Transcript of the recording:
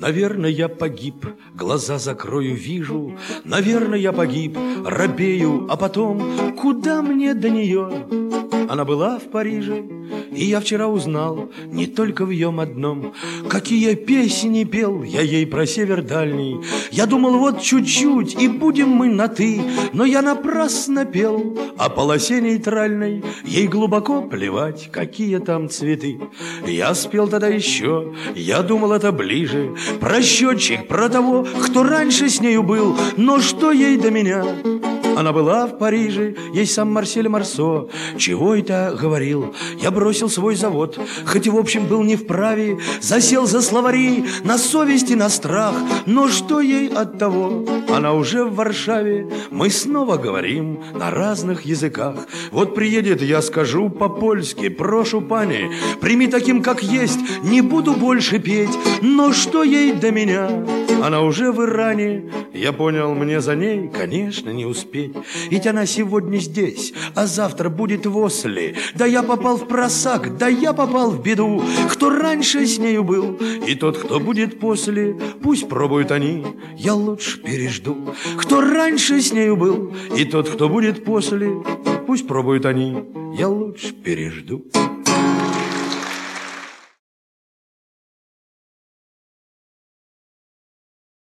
Наверное, я погиб, глаза закрою, вижу. Наверное, я погиб, робею, а потом куда мне до нее? Она была в Париже, и я вчера узнал, не только в нем одном, какие песни пел я ей про север дальний. Я думал, вот чуть-чуть, и будем мы на «ты», но я напрасно пел о полосе нейтральной. Ей глубоко плевать, какие там цветы. Я спел тогда еще, я думал, это ближе, про счетчик, про того, кто раньше с нею был. Но что ей до меня? Она была в Париже, ей сам Марсель Марсо чего это говорил. Я бросил свой завод, хоть и в общем был не вправе, засел за словари, на совесть и на страх. Но что ей от того? Она уже в Варшаве, мы снова говорим на разных языках. Вот приедет, я скажу по-польски: прошу, пани, прими таким, как есть, не буду больше петь. Но что ей до меня? Она уже в Иране, я понял, мне за ней, конечно, не успеть. Ведь она сегодня здесь, а завтра будет в Осле. Да я попал в просак, да я попал в беду. Кто раньше с нею был, и тот, кто будет после, пусть пробуют они, я лучше пережду. Кто раньше с нею был, и тот, кто будет после, пусть пробуют они, я лучше пережду.